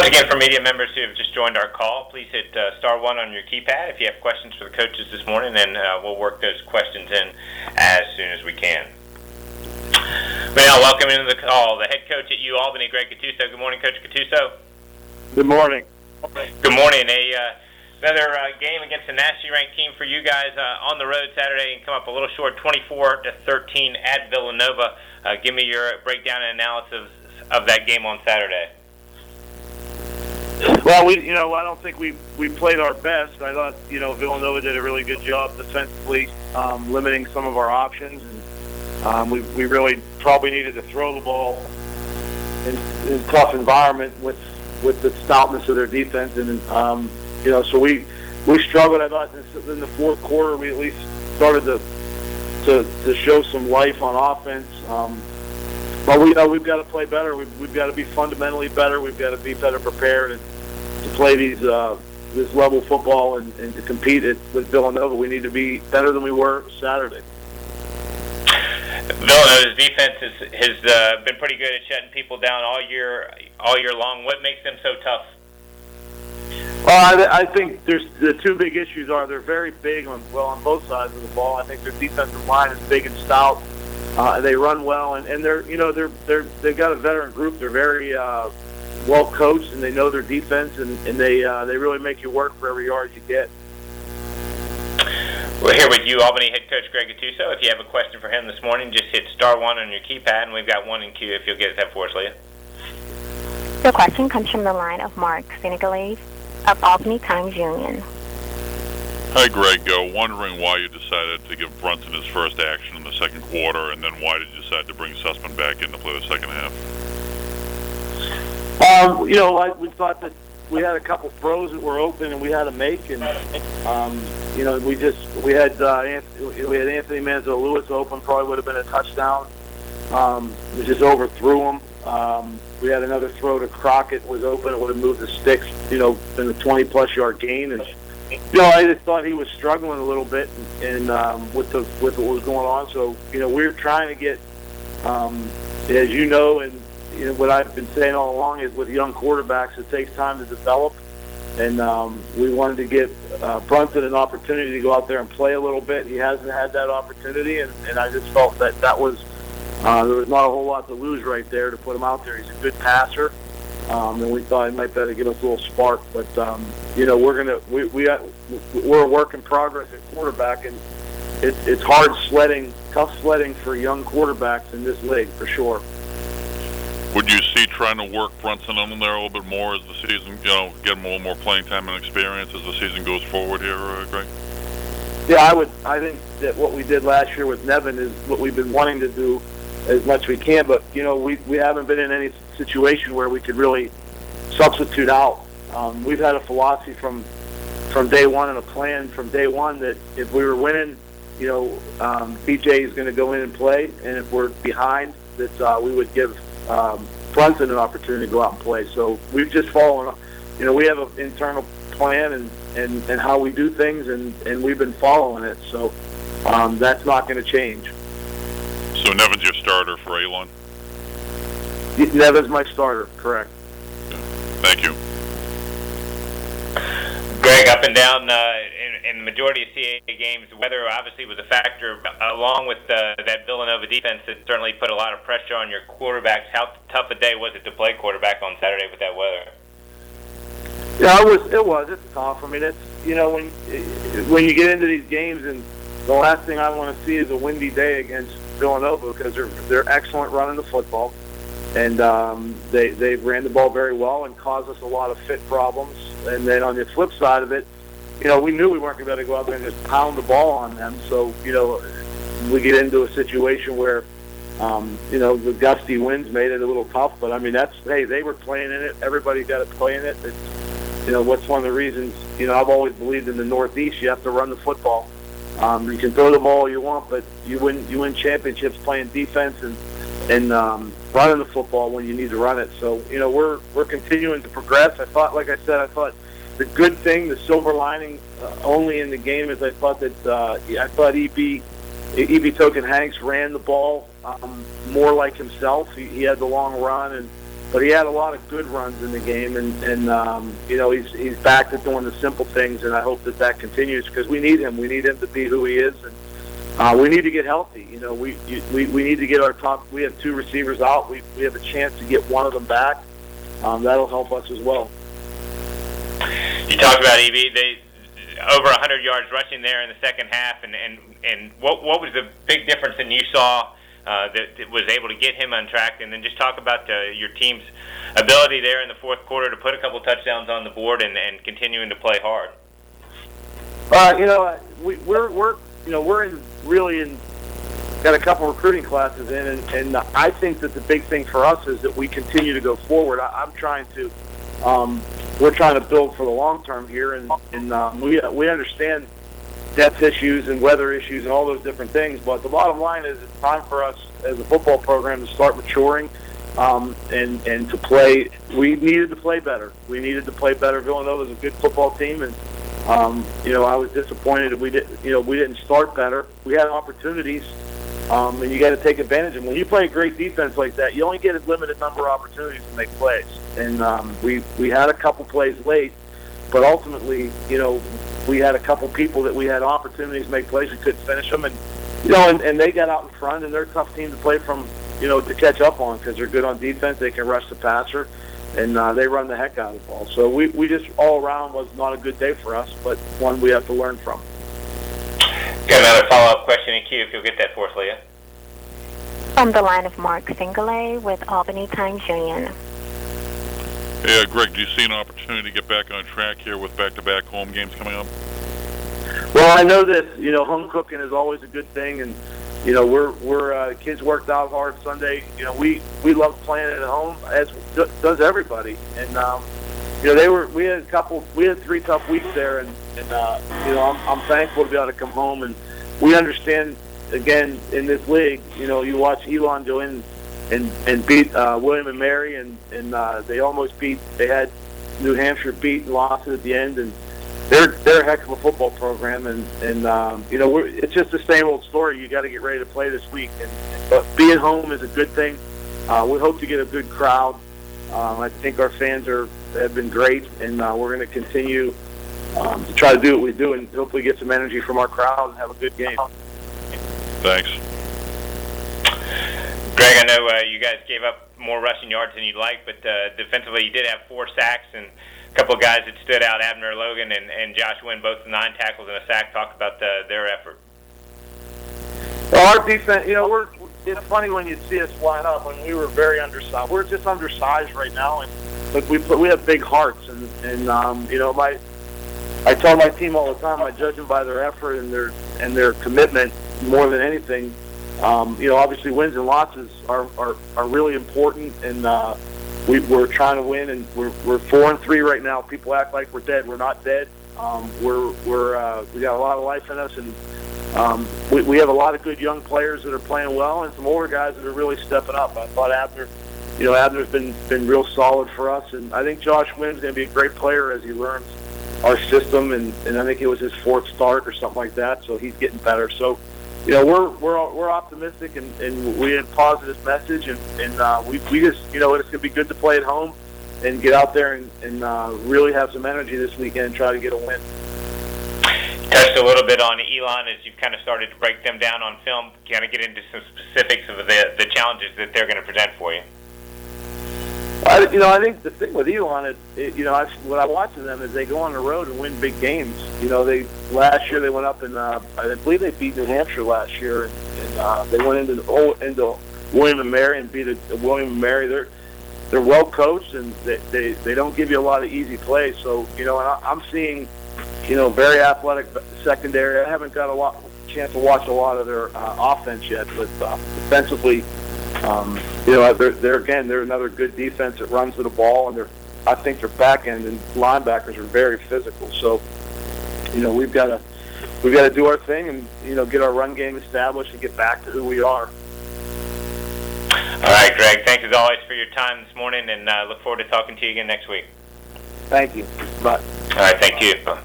Once again, for media members who have just joined our call, please hit star one on your keypad if you have questions for the coaches this morning, and we'll work those questions in as soon as we can. But now, welcome into the call, the head coach at UAlbany, Greg Gattuso. Good morning, Coach Gattuso. Good morning. Good morning. Another game against a nationally ranked team for you guys on the road Saturday, and come up a little short, 24-13 at Villanova. Give me your breakdown and analysis of that game on Saturday. Well, I don't think we played our best. I thought, Villanova did a really good job defensively, limiting some of our options, and we really probably needed to throw the ball in a tough environment with the stoutness of their defense, and so we struggled. I thought in the fourth quarter we at least started to show some life on offense. But we've got to play better. We've got to be fundamentally better. We've got to be better prepared to play this level football and to compete with Villanova. We need to be better than we were Saturday. Villanova's defense has been pretty good at shutting people down all year long. What makes them so tough? Well, I think the two big issues are they're very big on both sides of the ball. I think their defensive line is big and stout. They run well, and they've got a veteran group. They're very well coached, and they know their defense, and they really make you work for every yard you get. We're here with UAlbany head coach Greg Gattuso. If you have a question for him this morning, just hit star one on your keypad, and we've got one in queue if you'll get that for us, Leah. Your question comes from the line of Mark Senegalese of Albany Times-Union. Hi, Greg. Wondering why you decided to give Brunson his first action in the second quarter, and then why did you decide to bring Sussman back in to play the second half? We thought that we had a couple throws that were open and we had to make, and we had Anthony Manzo Lewis open, probably would have been a touchdown. We just overthrew him. We had another throw to Crockett was open. It would have moved the sticks, in a 20-plus yard gain. And I just thought he was struggling a little bit, and with what was going on. So we're trying to get, as you know, and what I've been saying all along is with young quarterbacks, it takes time to develop. And we wanted to give Brunson an opportunity to go out there and play a little bit. He hasn't had that opportunity, and I just felt that was there was not a whole lot to lose right there to put him out there. He's a good passer, and we thought he might better give us a little spark. But we're a work in progress at quarterback, and it's tough sledding for young quarterbacks in this league for sure. Would you see trying to work Brunson on there a little bit more as the season, get him a little more playing time and experience as the season goes forward here, Greg? Yeah, I think that what we did last year with Nevin is what we've been wanting to do as much as we can, but we haven't been in any situation where we could really substitute out. We've had a philosophy from day one and a plan from day one that if we were winning, BJ is going to go in and play, and if we're behind, that we would give Brunson an opportunity to go out and play. So we've just followed. We have an internal plan and how we do things, and we've been following it. So that's not going to change. So Nevin's your starter for Elon? Nevin's my starter, correct. Yeah. Thank you. Greg, up and down in the majority of CAA games, weather obviously was a factor, along with that Villanova defense that certainly put a lot of pressure on your quarterbacks. How tough a day was it to play quarterback on Saturday with that weather? Yeah, it was. It's tough. I mean, it's when you get into these games, and the last thing I want to see is a windy day against Villanova because they're excellent running the football, and they ran the ball very well and caused us a lot of fit problems. And then on the flip side of it, we knew we weren't going to be able to go out there and just pound the ball on them. So we get into a situation where the gusty winds made it a little tough. But I mean, they were playing in it. Everybody got to play in it. What's one of the reasons I've always believed in the Northeast, you have to run the football. You can throw the ball all you want, but you win championships playing defense and running the football when you need to run it. So we're continuing to progress. I thought the good thing, the silver lining only in the game is I thought E.B. Token Hanks ran the ball more like himself. He had the long run, but he had a lot of good runs in the game, and he's back to doing the simple things, and I hope that continues because we need him. We need him to be who he is, and we need to get healthy. We need to get our top. We have 2 receivers out. We have a chance to get one of them back. That'll help us as well. You talked about EB. They over 100 yards rushing there in the second half, and what was the big difference that you saw that was able to get him on track? And then just talk about your team's ability there in the fourth quarter to put a couple touchdowns on the board and continuing to play hard. We're got a couple recruiting classes in, and I think that the big thing for us is that we continue to go forward. We're trying to build for the long term here, and we understand depth issues and weather issues and all those different things. But the bottom line is it's time for us as a football program to start maturing and to play. We needed to play better. Villanova is a good football team, and I was disappointed that we didn't start better. We had opportunities. And you got to take advantage of them. When you play a great defense like that, you only get a limited number of opportunities to make plays. And we had a couple plays late, but ultimately, we had a couple people that we had opportunities to make plays and couldn't finish them. And they got out in front, and they're a tough team to play from, to catch up on because they're good on defense. They can rush the passer, and they run the heck out of the ball. So we just all around was not a good day for us, but one we have to learn from. Got another follow-up question in queue if you'll get that for us, Leah. From the line of Mark Singolay with Albany Times-Union. Hey, Greg, do you see an opportunity to get back on track here with back-to-back home games coming up? Well, I know that, home cooking is always a good thing, and, we're kids worked out hard Sunday. We love playing at home, as does everybody. And, we had 3 tough weeks there, and I'm thankful to be able to come home, and we understand, again, in this league, you watch Elon go in and beat William and Mary, and they almost they had New Hampshire beat and lost it at the end, and they're a heck of a football program, and it's just the same old story. You got to get ready to play this week, but being home is a good thing. We hope to get a good crowd. I think our fans have been great, and we're going to continue to try to do what we do and hopefully get some energy from our crowd and have a good game. Thanks. Greg, I know you guys gave up more rushing yards than you'd like, but defensively you did have 4 sacks, and a couple of guys that stood out, Abner Logan and Josh Wynn, both 9 tackles and a sack. Talk about their effort. Well, our defense, it's funny when you see us line up when we were very undersized. We're just undersized right now, and look, we have big hearts, and I tell my team all the time, I judge them by their effort and their commitment more than anything. Obviously wins and losses are really important, and we're trying to win, and we're 4-3 right now. People act like we're dead. We're not dead. We got a lot of life in us, and we have a lot of good young players that are playing well, and some older guys that are really stepping up. I thought Abner's been real solid for us, and I think Josh Wynn's going to be a great player as he learns our system, and I think it was his 4th start or something like that, so he's getting better. So, we're optimistic, and we had a positive message, and we just, it's going to be good to play at home and get out there and really have some energy this weekend and try to get a win. Touched a little bit on Elon as you've kind of started to break them down on film. Kind of get into some specifics of the challenges that they're going to present for you. I think the thing with Elon is, what I watch of them is they go on the road and win big games. Last year they went up and I believe they beat New Hampshire last year, and they went into William and Mary and beat William and Mary. They're well coached, and they don't give you a lot of easy plays. So and I'm seeing very athletic secondary. I haven't got a chance to watch a lot of their offense yet, but defensively. They're another good defense that runs to the ball, and I think their back end and linebackers are very physical. So, we've got to do our thing and get our run game established and get back to who we are. All right, Greg. Thanks as always for your time this morning, and look forward to talking to you again next week. Thank you. Bye. All right. Thank you.